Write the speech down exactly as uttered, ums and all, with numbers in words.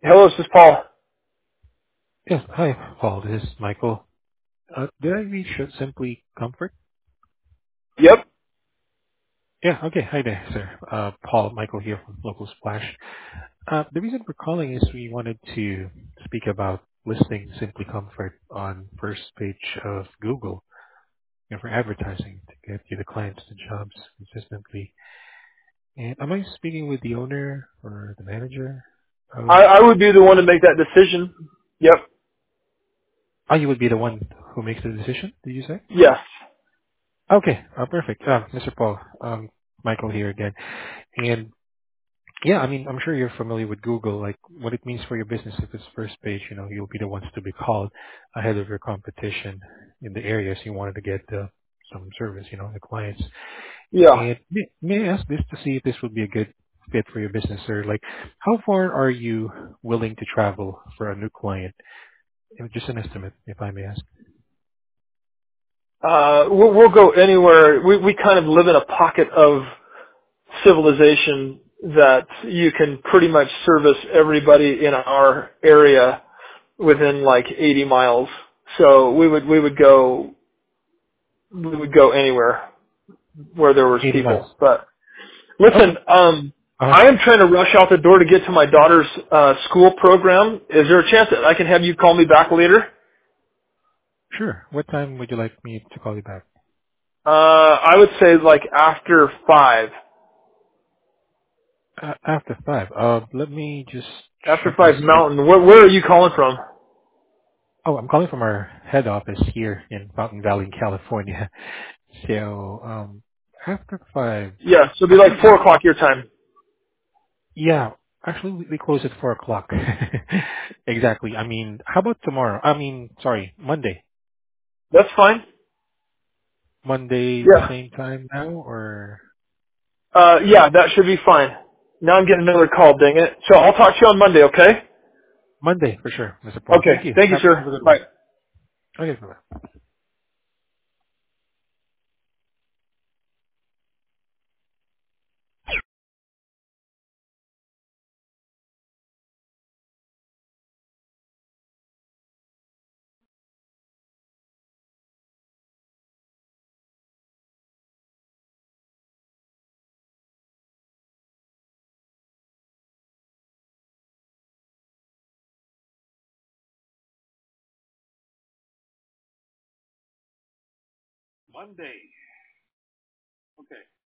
Hello, this is Paul. Yes. Hi, Paul. This is Michael. Uh, did I reach uh, Simply Comfort? Yep. Yeah. Okay. Hi there, sir. Uh, Paul, Michael here from Local Splash. Uh, the reason we're calling is we wanted to speak about listing Simply Comfort on first page of Google, you know, for advertising to get you the clients the jobs consistently. And am I speaking with the owner or the manager of? I, I would be the one to make that decision. Yep. Oh, you would be the one who makes the decision. Did you say? Yes. Okay. Uh, perfect. Uh, mister Paul, um, Michael here again. And yeah, I mean, I'm sure you're familiar with Google, like what it means for your business. If it's first page, you know, you'll be the ones to be called ahead of your competition in the areas you wanted to get uh, some service, you know, the clients. Yeah. And may, may I ask this to see if this would be a good fit for your business, or like, how far are you willing to travel for a new client? You know, just an estimate, if I may ask. Uh, we'll, we'll go anywhere. We, we kind of live in a pocket of civilization that you can pretty much service everybody in our area within like eighty miles. So we would, we would go, we would go anywhere where there was eighty miles. people. But Okay. listen, um, Uh, I am trying to rush out the door to get to my daughter's uh, school program. Is there a chance that I can have you call me back later? sure. What time would you like me to call you back? Uh, I would say like after five. Uh, after five. Uh, let me just After check my five schedule. Mountain. Where, where are you calling from? Oh, I'm calling from our head office here in Fountain Valley, California. So, um, after five, Yeah, so it'll be like actually, four o'clock your time. yeah, actually we we close at four o'clock. Exactly. I mean, how about tomorrow? I mean, sorry, Monday. That's fine. Monday, the Yeah. same time now, or Uh, yeah, that should be fine. Now I'm getting another call, dang it. So I'll talk to you on Monday, okay? Monday for sure, mister Paul. Thank Okay. you. Thank you, Have, have sir. a good one. Bye. Okay, bye. Monday. Okay.